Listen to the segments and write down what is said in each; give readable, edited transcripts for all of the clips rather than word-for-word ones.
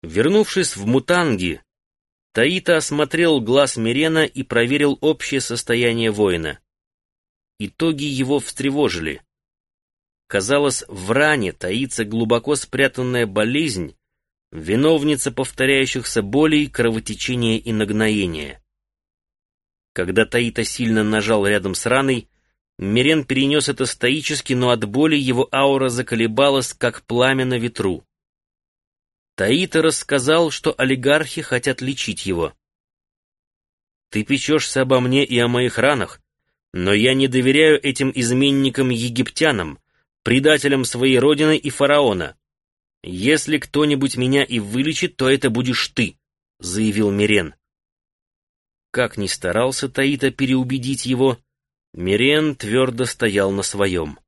Вернувшись в Мутанги, Таита осмотрел глаз Мирена и проверил общее состояние воина. Итоги его встревожили. Казалось, в ране таится глубоко спрятанная болезнь, виновница повторяющихся болей, кровотечения и нагноения. Когда Таита сильно нажал рядом с раной, Мирен перенес это стоически, но от боли его аура заколебалась, как пламя на ветру. Таита рассказал, что олигархи хотят лечить его. «Ты печешься обо мне и о моих ранах, но я не доверяю этим изменникам-египтянам, предателям своей родины и фараона. Если кто-нибудь меня и вылечит, то это будешь ты», — заявил Мирен. Как ни старался Таита переубедить его, Мирен твердо стоял на своем.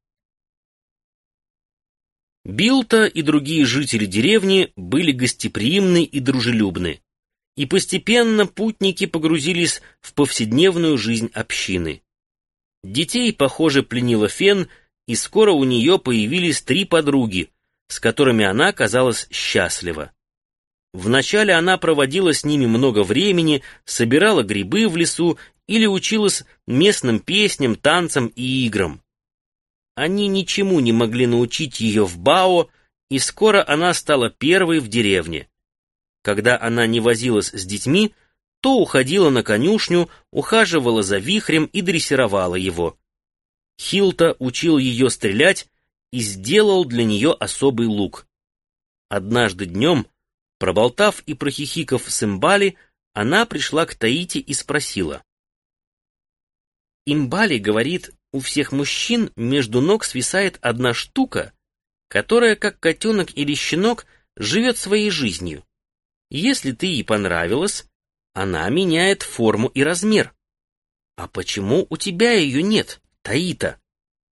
Билта и другие жители деревни были гостеприимны и дружелюбны, и постепенно путники погрузились в повседневную жизнь общины. Детей, похоже, пленила Фен, и скоро у нее появились 3 подруги, с которыми она казалась счастлива. Вначале она проводила с ними много времени, собирала грибы в лесу или училась местным песням, танцам и играм. Они ничему не могли научить ее в Бао, и скоро она стала первой в деревне. Когда она не возилась с детьми, то уходила на конюшню, ухаживала за вихрем и дрессировала его. Хилта учил ее стрелять и сделал для нее особый лук. Однажды днем, проболтав и прохихикав с Имбали, она пришла к Таите и спросила. «Имбали говорит, у всех мужчин между ног свисает одна штука, которая, как котенок или щенок, живет своей жизнью. Если ты ей понравилась, она меняет форму и размер. А почему у тебя ее нет, Таита?»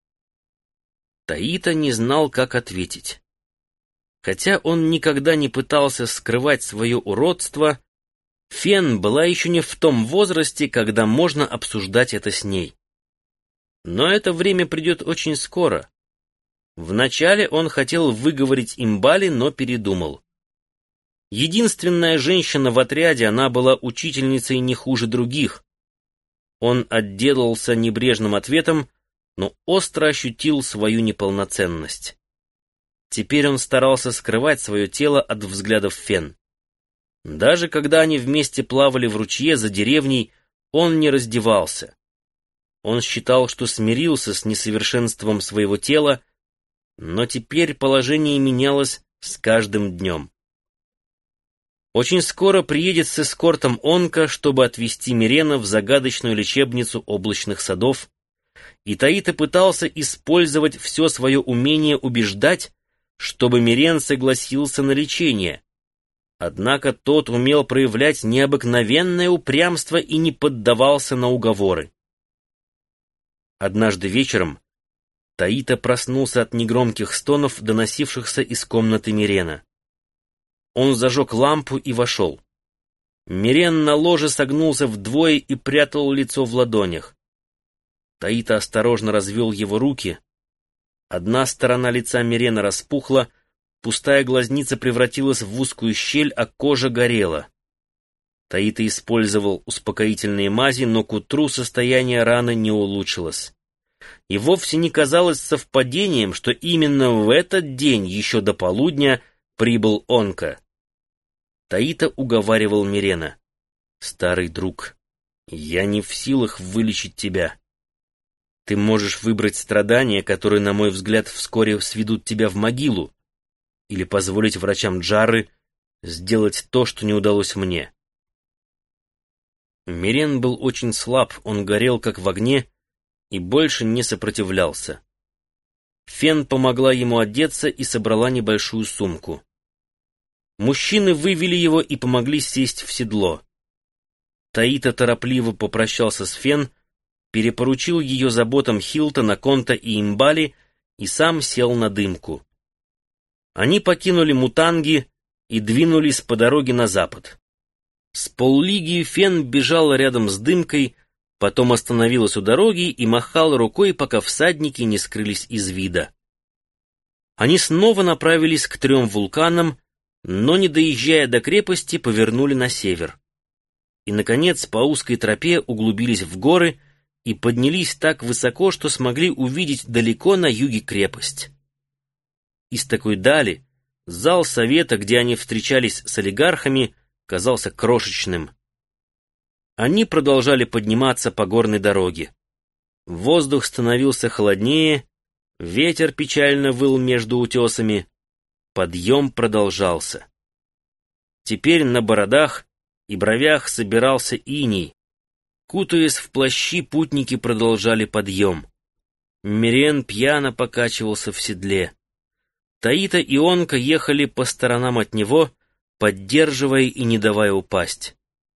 Таита не знал, как ответить. Хотя он никогда не пытался скрывать свое уродство, Фен была еще не в том возрасте, когда можно обсуждать это с ней. Но это время придет очень скоро. Вначале он хотел выговорить Имбали, но передумал. Единственная женщина в отряде, она была учительницей не хуже других. Он отделался небрежным ответом, но остро ощутил свою неполноценность. Теперь он старался скрывать свое тело от взглядов Фен. Даже когда они вместе плавали в ручье за деревней, он не раздевался. Он считал, что смирился с несовершенством своего тела, но теперь положение менялось с каждым днем. Очень скоро приедет с эскортом Онка, чтобы отвезти Мирена в загадочную лечебницу облачных садов, и Таита пытался использовать все свое умение убеждать, чтобы Мирен согласился на лечение. Однако тот умел проявлять необыкновенное упрямство и не поддавался на уговоры. Однажды вечером Таита проснулся от негромких стонов, доносившихся из комнаты Мирена. Он зажег лампу и вошел. Мирен на ложе согнулся вдвое и прятал лицо в ладонях. Таита осторожно развел его руки. Одна сторона лица Мирена распухла, пустая глазница превратилась в узкую щель, а кожа горела. Таита использовал успокоительные мази, но к утру состояние раны не улучшилось. И вовсе не казалось совпадением, что именно в этот день, еще до полудня, прибыл Онка. Таита уговаривал Мирена. «Старый друг, я не в силах вылечить тебя. Ты можешь выбрать страдания, которые, на мой взгляд, вскоре сведут тебя в могилу, или позволить врачам Джарры сделать то, что не удалось мне». Мирен был очень слаб, он горел как в огне и больше не сопротивлялся. Фен помогла ему одеться и собрала небольшую сумку. Мужчины вывели его и помогли сесть в седло. Таита торопливо попрощался с Фен, перепоручил ее заботам Хилта, Конта и Имбали и сам сел на дымку. Они покинули Мутанги и двинулись по дороге на запад. С поллиги Фен бежала рядом с дымкой, потом остановилась у дороги и махала рукой, пока всадники не скрылись из вида. Они снова направились к 3 вулканам, но, не доезжая до крепости, повернули на север. И, наконец, по узкой тропе углубились в горы и поднялись так высоко, что смогли увидеть далеко на юге крепость. Из такой дали зал совета, где они встречались с олигархами, казался крошечным. Они продолжали подниматься по горной дороге. Воздух становился холоднее, ветер печально выл между утесами. Подъем продолжался. Теперь на бородах и бровях собирался иней. Кутаясь в плащи, путники продолжали подъем. Мирен пьяно покачивался в седле. Таита и Онка ехали по сторонам от него, поддерживая и не давая упасть.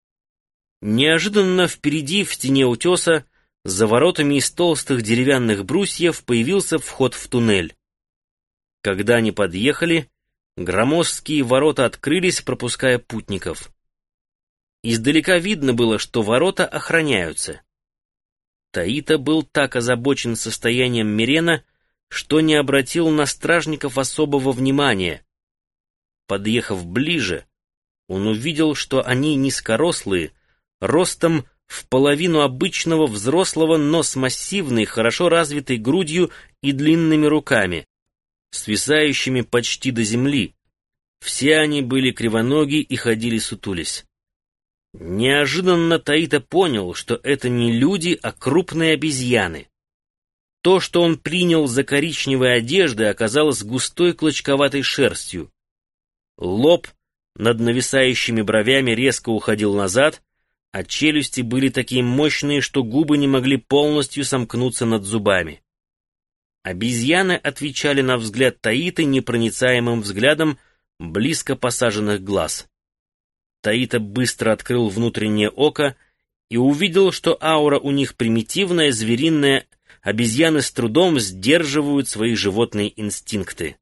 Неожиданно впереди, в стене утеса, за воротами из толстых деревянных брусьев появился вход в туннель. Когда они подъехали, громоздкие ворота открылись, пропуская путников. Издалека видно было, что ворота охраняются. Таита был так озабочен состоянием Мирена, что не обратил на стражников особого внимания. Подъехав ближе, он увидел, что они низкорослые, ростом в половину обычного взрослого, но с массивной, хорошо развитой грудью и длинными руками, свисающими почти до земли. Все они были кривоноги и ходили сутулясь. Неожиданно Таита понял, что это не люди, а крупные обезьяны. То, что он принял за коричневые одежды, оказалось густой клочковатой шерстью. Лоб над нависающими бровями резко уходил назад, а челюсти были такие мощные, что губы не могли полностью сомкнуться над зубами. Обезьяны отвечали на взгляд Таиты непроницаемым взглядом близко посаженных глаз. Таита быстро открыл внутреннее око и увидел, что аура у них примитивная, звериная, обезьяны с трудом сдерживают свои животные инстинкты.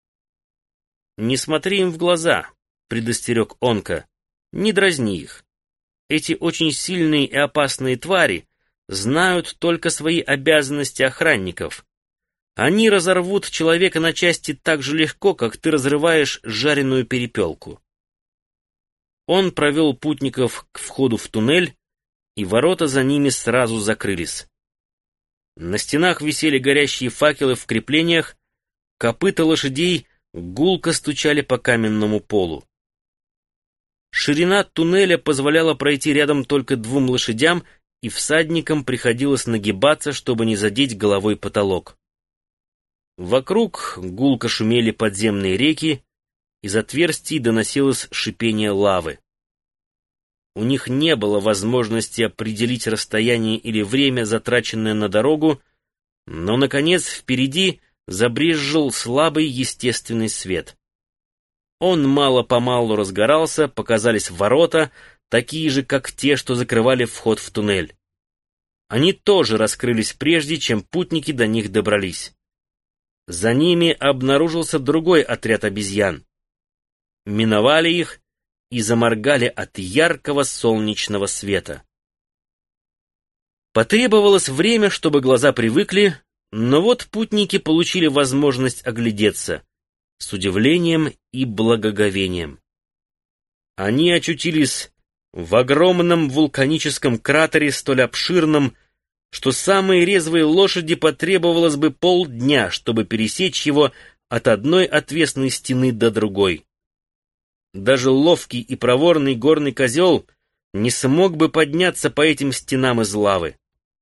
«Не смотри им в глаза», — предостерег Онка, — «не дразни их. Эти очень сильные и опасные твари знают только свои обязанности охранников. Они разорвут человека на части так же легко, как ты разрываешь жареную перепелку». Он провел путников к входу в туннель, и ворота за ними сразу закрылись. На стенах висели горящие факелы в креплениях, копыта лошадей гулко стучали по каменному полу. Ширина туннеля позволяла пройти рядом только 2 лошадям, и всадникам приходилось нагибаться, чтобы не задеть головой потолок. Вокруг гулко шумели подземные реки, из отверстий доносилось шипение лавы. У них не было возможности определить расстояние или время, затраченное на дорогу, но, наконец, впереди забрезжил слабый естественный свет. Он мало-помалу разгорался, показались ворота, такие же, как те, что закрывали вход в туннель. Они тоже раскрылись прежде, чем путники до них добрались. За ними обнаружился другой отряд обезьян. Миновали их и заморгали от яркого солнечного света. Потребовалось время, чтобы глаза привыкли, но вот путники получили возможность оглядеться с удивлением и благоговением. Они очутились в огромном вулканическом кратере, столь обширном, что самой резвой лошади потребовалось бы полдня, чтобы пересечь его от одной отвесной стены до другой. Даже ловкий и проворный горный козел не смог бы подняться по этим стенам из лавы.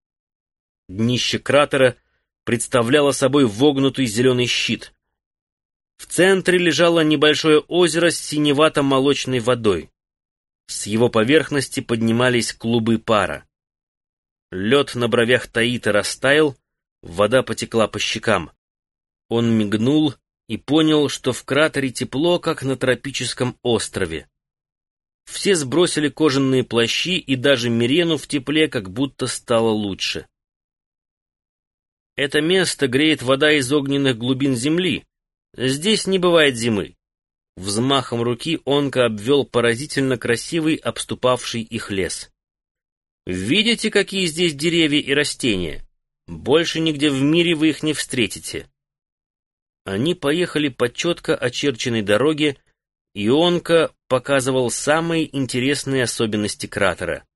Днище кратера представляло собой вогнутый зеленый щит. В центре лежало небольшое озеро с синевато-молочной водой. С его поверхности поднимались клубы пара. Лед на бровях Таита растаял, вода потекла по щекам. Он мигнул и понял, что в кратере тепло, как на тропическом острове. Все сбросили кожаные плащи, и даже Мирену в тепле как будто стало лучше. Это место греет вода из огненных глубин земли. Здесь не бывает зимы. Взмахом руки Онка обвел поразительно красивый, обступавший их лес. Видите, какие здесь деревья и растения? Больше нигде в мире вы их не встретите. Они поехали по четко очерченной дороге, Ионка показывал самые интересные особенности кратера.